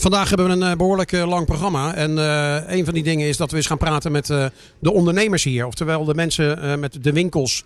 Vandaag hebben we een behoorlijk lang programma. En een van die dingen is dat we eens gaan praten met de ondernemers hier. Oftewel de mensen met de winkels.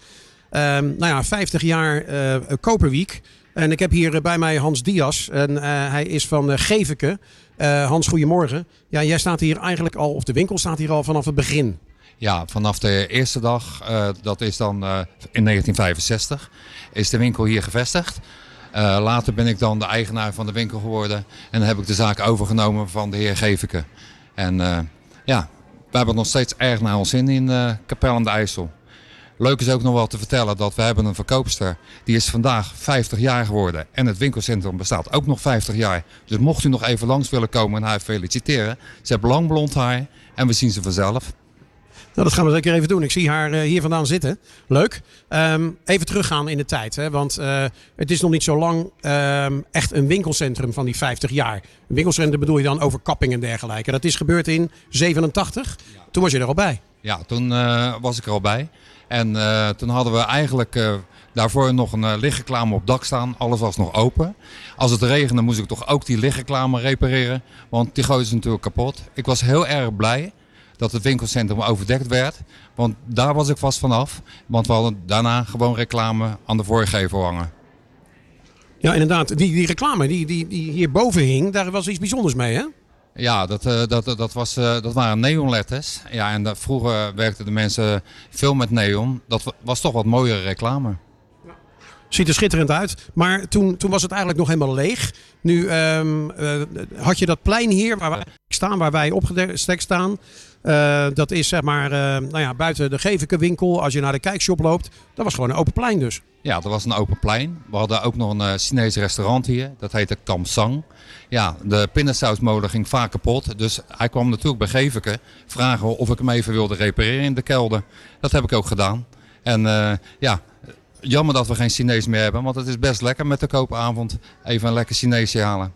50 jaar Koperwiek. En ik heb hier bij mij Hans Dias. En hij is van Geveke. Hans, goedemorgen. Ja, jij staat hier eigenlijk al, of de winkel staat hier al vanaf het begin. Ja, vanaf de eerste dag, dat is dan in 1965, is de winkel hier gevestigd. Later ben ik dan de eigenaar van de winkel geworden en heb ik de zaak overgenomen van de heer Geveke. En we hebben het nog steeds erg naar ons zin in Kapel aan de IJssel. Leuk is ook nog wel te vertellen dat we hebben een verkoopster. Die is vandaag 50 jaar geworden. En het winkelcentrum bestaat ook nog 50 jaar. Dus mocht u nog even langs willen komen en haar feliciteren. Ze heeft lang blond haar en we zien ze vanzelf. Nou, dat gaan we zeker even doen. Ik zie haar hier vandaan zitten. Leuk. Even teruggaan in de tijd. Hè? Want het is nog niet zo lang echt een winkelcentrum van die 50 jaar. Een winkelcentrum bedoel je dan overkapping en dergelijke. Dat is gebeurd in 87. Ja. Toen was je er al bij. Ja, toen was ik er al bij. En toen hadden we eigenlijk daarvoor nog een lichtreclame op dak staan. Alles was nog open. Als het regende moest ik toch ook die lichtreclame repareren. Want die gooide ze natuurlijk kapot. Ik was heel erg blij dat het winkelcentrum overdekt werd. Want daar was ik vast vanaf. Want we hadden daarna gewoon reclame aan de voorgevel hangen. Ja, inderdaad. Die reclame die hierboven hing, daar was iets bijzonders mee, hè? Ja, dat waren neonletters. Ja, en vroeger werkten de mensen veel met neon. Dat was toch wat mooiere reclame. Ziet er schitterend uit. Maar toen was het eigenlijk nog helemaal leeg. Nu had je dat plein hier waar wij opgestekt staan. Dat is zeg maar buiten de Geveke winkel. Als je naar de kijkshop loopt. Dat was gewoon een open plein dus. Ja, dat was een open plein. We hadden ook nog een Chinees restaurant hier. Dat heette Kam Sang. Ja, de pindasausmolen ging vaak kapot. Dus hij kwam natuurlijk bij Geveke vragen of ik hem even wilde repareren in de kelder. Dat heb ik ook gedaan. En jammer dat we geen Chinees meer hebben. Want het is best lekker met de koopavond even een lekker Chineesje halen.